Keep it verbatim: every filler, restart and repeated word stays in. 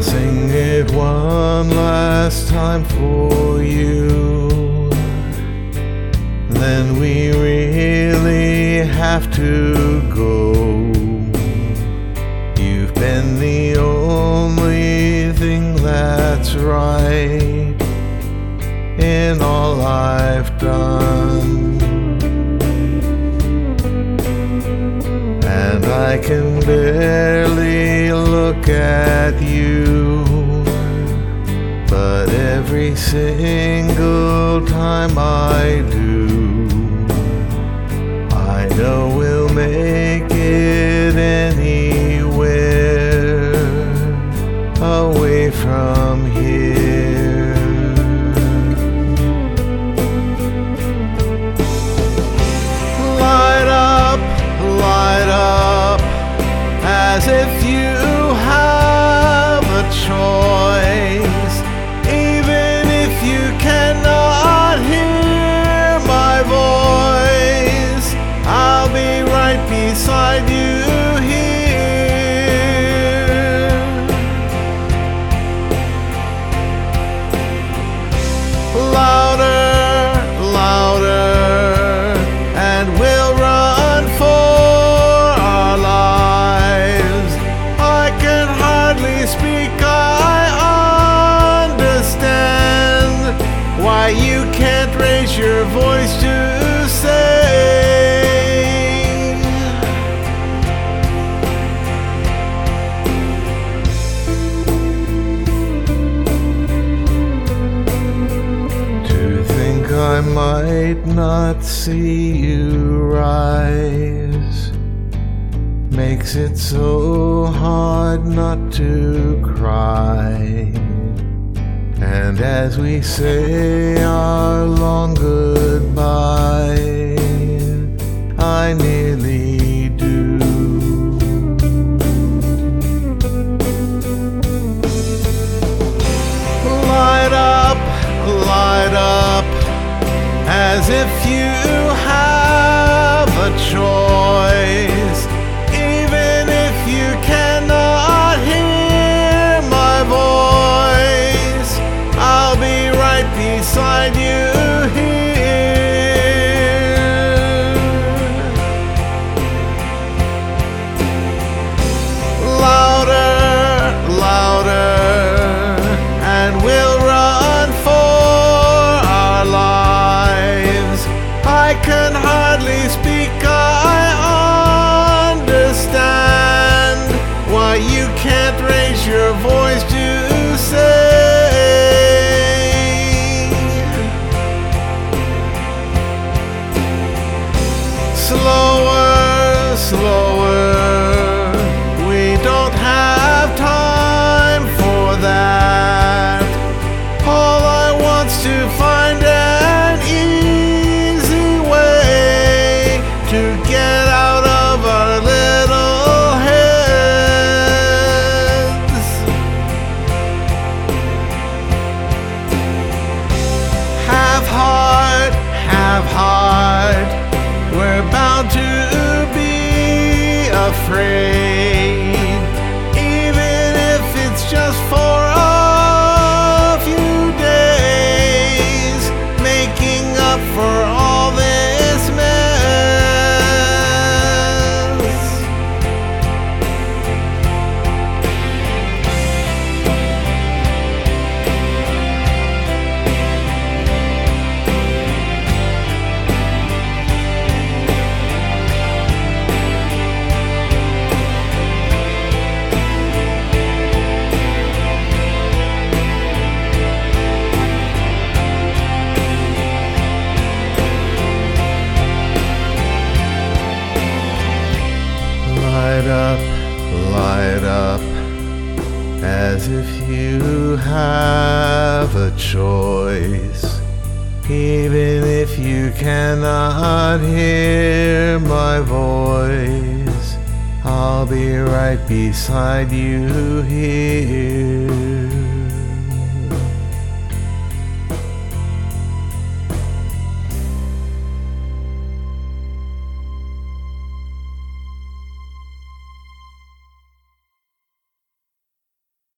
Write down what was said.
sing it one last time for you. Then we really have to go. You've been the only thing that's right in all I've done. And I can barely look at you, but every single time I do, I know we'll make it anywhere away from here. Light up, light up, as if you have a choice. Even if you cannot hear my voice, I'll be right beside you here. Louder, louder, and we'll run for our lives. I can hardly speak, I understand why you can't raise your voice to say. To think I might not see you rise makes it so hard not to cry. And as we say our long goodbye, I nearly do. Light up, light up, as if you have a choice. Even if you cannot hear my voice, I'll be right beside you here. Louder, louder, and we'll run for our lives. I can hardly speak, I understand why you can't raise your voice to say. Slower, slower, we don't have time for that. All I want's to find an easy way to get out of our little heads. Have heart, have heart, we're bound to be afraid, even if it's just for a few days, making up for all this mess. Light up, light up, as if you have a choice. Even if you cannot hear my voice, I'll be right beside you here.